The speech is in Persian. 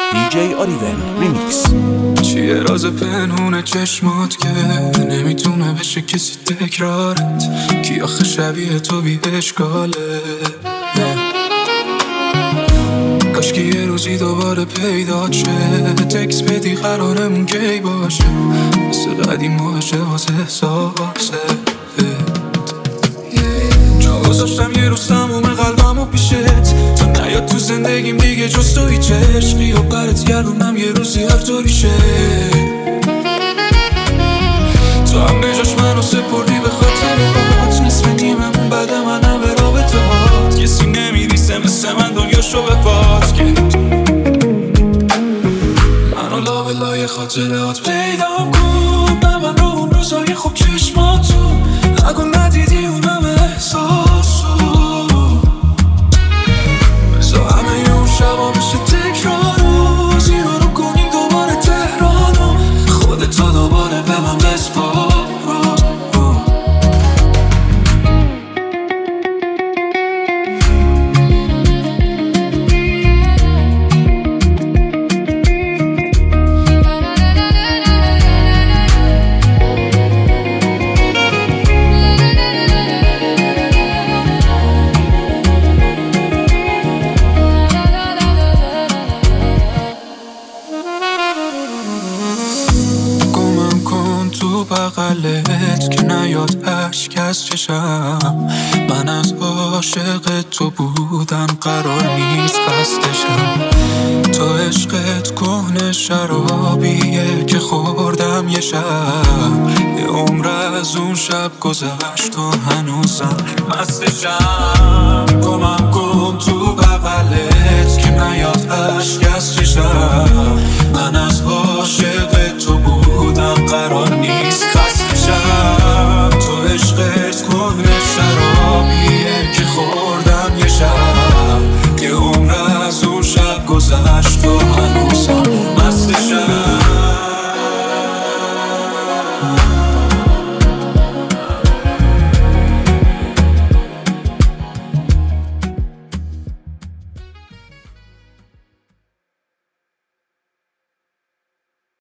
دیجی آریون ریمیکس. چیه راز پنهون چشمات که نمیتونه بشه کسی تکرارت؟ کی آخه شبیه تو بی اشکاله؟ کاش که یه روزی دوباره پیدا شه، تکس بدی قرارمون کی باشه، مثل قدیم باشه واسه احساسه. جا گذاشتم یه روز تموم قلبمو پیشت، تا نیاد تو زندگیم دیگه جز تو هیچ عشقی و برات گردونم یه روزی هر طوری شه. تو هم بجاش منو سپردی به خاطر هات، نصف نیممون بعد منم به رابطه هات، کسی نمیریسه مثل من دنیاشو به پات کرد. منو لابلای خاطرات پیدا کن، به من رو اون روزای خوب چشماتو، اگه ندیدی اونم احساسو، بزا همه اون شبا بشه تکرارو، زیرا رو کنیم دوباره تهرانو، خودتو دوباره به من بسپار. بغلت که نیاد اشک از چشم، من از عاشق تو بودن قرار نیست خستشم. تو عشقت کهنه شرابیه که خوردم یه شب، یه عمر از اون شب گذشت و هنوزم مستشم. گمم کن تو بغلت که نیاد اشک از چشم، من از عاشق تو بودم قرار نیست خستشم. تو عشقت کهنه شرابیه که خوردم یه شب، یه عمر از اون شب گذشت و